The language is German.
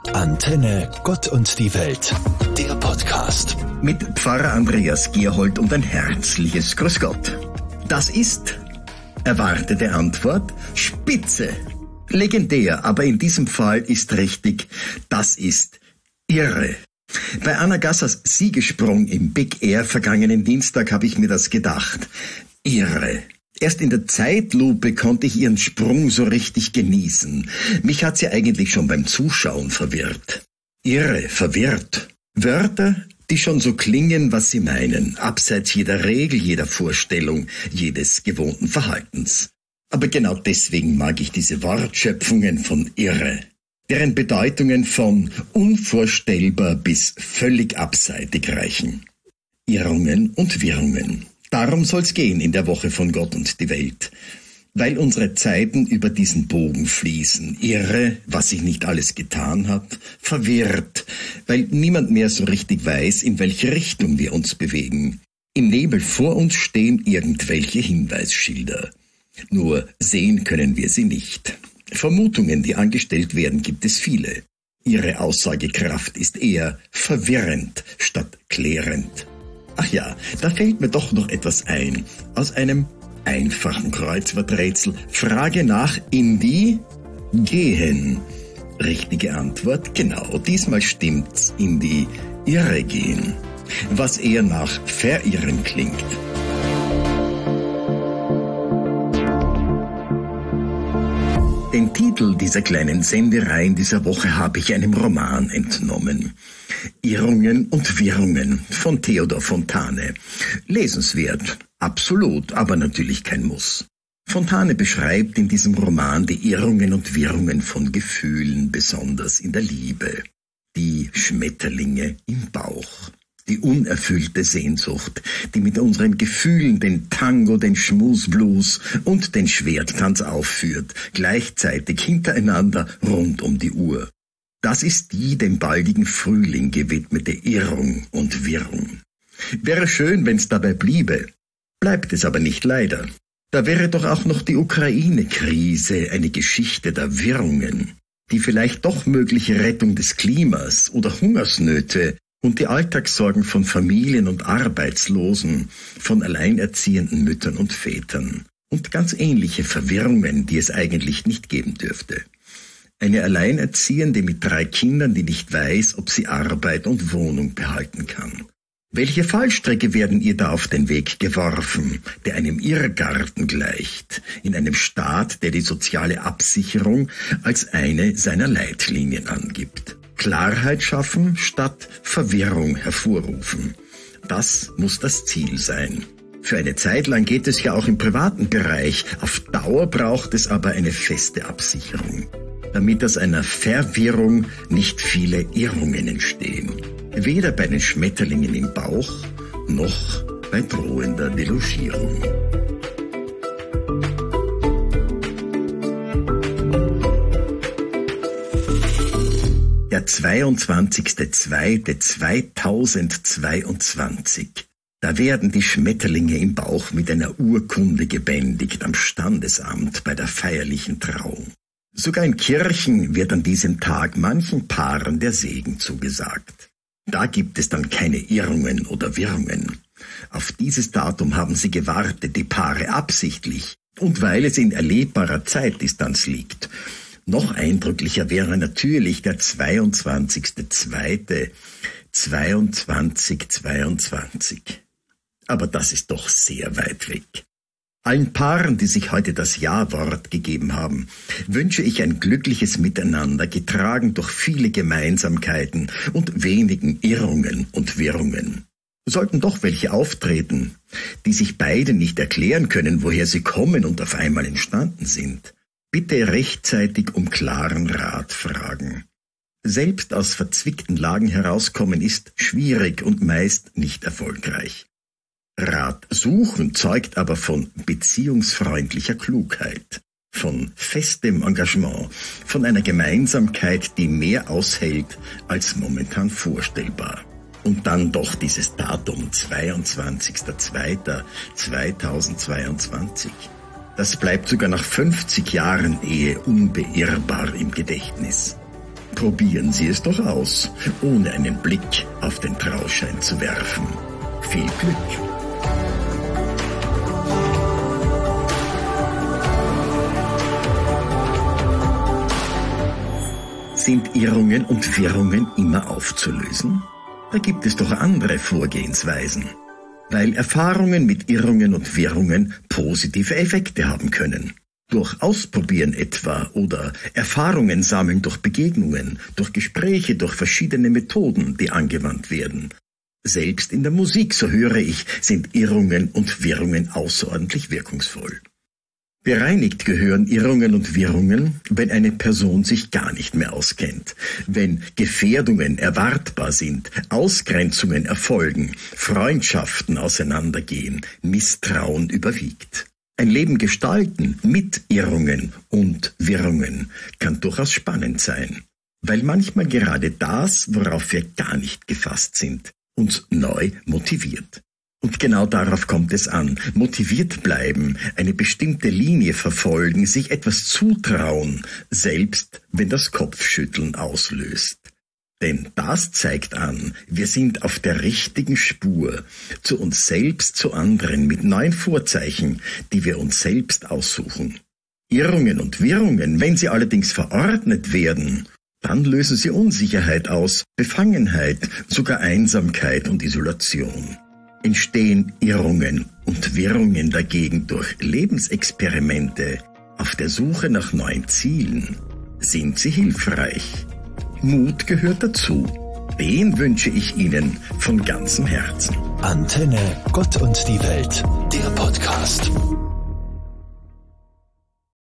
Antenne Gott und die Welt, der Podcast. Mit Pfarrer Andreas Gerhold und ein herzliches Grüß Gott. Das ist, erwartete Antwort, spitze. Legendär, aber in diesem Fall ist richtig, das ist irre. Bei Anna Gassers Siegesprung im Big Air vergangenen Dienstag habe ich mir das gedacht. Irre. Erst in der Zeitlupe konnte ich ihren Sprung so richtig genießen. Mich hat sie eigentlich schon beim Zuschauen verwirrt. Irre, verwirrt. Wörter, die schon so klingen, was sie meinen, abseits jeder Regel, jeder Vorstellung, jedes gewohnten Verhaltens. Aber genau deswegen mag ich diese Wortschöpfungen von irre, deren Bedeutungen von unvorstellbar bis völlig abseitig reichen. Irrungen und Wirrungen. Darum soll's gehen in der Woche von Gott und die Welt. Weil unsere Zeiten über diesen Bogen fließen. Irre, was sich nicht alles getan hat. Verwirrt, weil niemand mehr so richtig weiß, in welche Richtung wir uns bewegen. Im Nebel vor uns stehen irgendwelche Hinweisschilder. Nur sehen können wir sie nicht. Vermutungen, die angestellt werden, gibt es viele. Ihre Aussagekraft ist eher verwirrend statt klärend. Ach ja, da fällt mir doch noch etwas ein. Aus einem einfachen Kreuzworträtsel. Frage nach in die gehen. Richtige Antwort, genau, diesmal stimmt's, in die Irre gehen. Was eher nach verirren klingt. Den Titel dieser kleinen Sendereihe in dieser Woche habe ich einem Roman entnommen. Irrungen und Wirrungen von Theodor Fontane. Lesenswert, absolut, aber natürlich kein Muss. Fontane beschreibt in diesem Roman die Irrungen und Wirrungen von Gefühlen, besonders in der Liebe. Die Schmetterlinge im Bauch. Die unerfüllte Sehnsucht, die mit unseren Gefühlen den Tango, den Schmusblues und den Schwerttanz aufführt, gleichzeitig hintereinander rund um die Uhr. Das ist die dem baldigen Frühling gewidmete Irrung und Wirrung. Wäre schön, wenn's dabei bliebe. Bleibt es aber nicht, leider. Da wäre doch auch noch die Ukraine-Krise eine Geschichte der Wirrungen, die vielleicht doch mögliche Rettung des Klimas oder Hungersnöte und die Alltagssorgen von Familien und Arbeitslosen, von alleinerziehenden Müttern und Vätern und ganz ähnliche Verwirrungen, die es eigentlich nicht geben dürfte. Eine Alleinerziehende mit 3 Kindern, die nicht weiß, ob sie Arbeit und Wohnung behalten kann. Welche Fallstricke werden ihr da auf den Weg geworfen, der einem Irrgarten gleicht, in einem Staat, der die soziale Absicherung als eine seiner Leitlinien angibt? Klarheit schaffen statt Verwirrung hervorrufen. Das muss das Ziel sein. Für eine Zeit lang geht es ja auch im privaten Bereich. Auf Dauer braucht es aber eine feste Absicherung, damit aus einer Verwirrung nicht viele Irrungen entstehen. Weder bei den Schmetterlingen im Bauch, noch bei drohender Delogierung. Der 22.02.2022. Da werden die Schmetterlinge im Bauch mit einer Urkunde gebändigt am Standesamt bei der feierlichen Trauung. Sogar in Kirchen wird an diesem Tag manchen Paaren der Segen zugesagt. Da gibt es dann keine Irrungen oder Wirrungen. Auf dieses Datum haben sie gewartet, die Paare absichtlich, und weil es in erlebbarer Zeitdistanz liegt. Noch eindrücklicher wäre natürlich der 22.02.2022. Aber das ist doch sehr weit weg. Allen Paaren, die sich heute das Ja-Wort gegeben haben, wünsche ich ein glückliches Miteinander, getragen durch viele Gemeinsamkeiten und wenigen Irrungen und Wirrungen. Sollten doch welche auftreten, die sich beide nicht erklären können, woher sie kommen und auf einmal entstanden sind, bitte rechtzeitig um klaren Rat fragen. Selbst aus verzwickten Lagen herauskommen ist schwierig und meist nicht erfolgreich. Rat suchen zeugt aber von beziehungsfreundlicher Klugheit, von festem Engagement, von einer Gemeinsamkeit, die mehr aushält als momentan vorstellbar. Und dann doch dieses Datum 22.02.2022. Das bleibt sogar nach 50 Jahren Ehe unbeirrbar im Gedächtnis. Probieren Sie es doch aus, ohne einen Blick auf den Trauschein zu werfen. Viel Glück! Sind Irrungen und Wirrungen immer aufzulösen? Da gibt es doch andere Vorgehensweisen. Weil Erfahrungen mit Irrungen und Wirrungen positive Effekte haben können. Durch Ausprobieren etwa oder Erfahrungen sammeln durch Begegnungen, durch Gespräche, durch verschiedene Methoden, die angewandt werden. Selbst in der Musik, so höre ich, sind Irrungen und Wirrungen außerordentlich wirkungsvoll. Bereinigt gehören Irrungen und Wirrungen, wenn eine Person sich gar nicht mehr auskennt, wenn Gefährdungen erwartbar sind, Ausgrenzungen erfolgen, Freundschaften auseinandergehen, Misstrauen überwiegt. Ein Leben gestalten mit Irrungen und Wirrungen kann durchaus spannend sein, weil manchmal gerade das, worauf wir gar nicht gefasst sind, uns neu motiviert. Und genau darauf kommt es an. Motiviert bleiben, eine bestimmte Linie verfolgen, sich etwas zutrauen, selbst wenn das Kopfschütteln auslöst. Denn das zeigt an, wir sind auf der richtigen Spur, zu uns selbst, zu anderen, mit neuen Vorzeichen, die wir uns selbst aussuchen. Irrungen und Wirrungen, wenn sie allerdings verordnet werden, dann lösen sie Unsicherheit aus, Befangenheit, sogar Einsamkeit und Isolation. Entstehen Irrungen und Wirrungen dagegen durch Lebensexperimente auf der Suche nach neuen Zielen, sind sie hilfreich. Mut gehört dazu. Den wünsche ich Ihnen von ganzem Herzen. Antenne Gott und die Welt, der Podcast.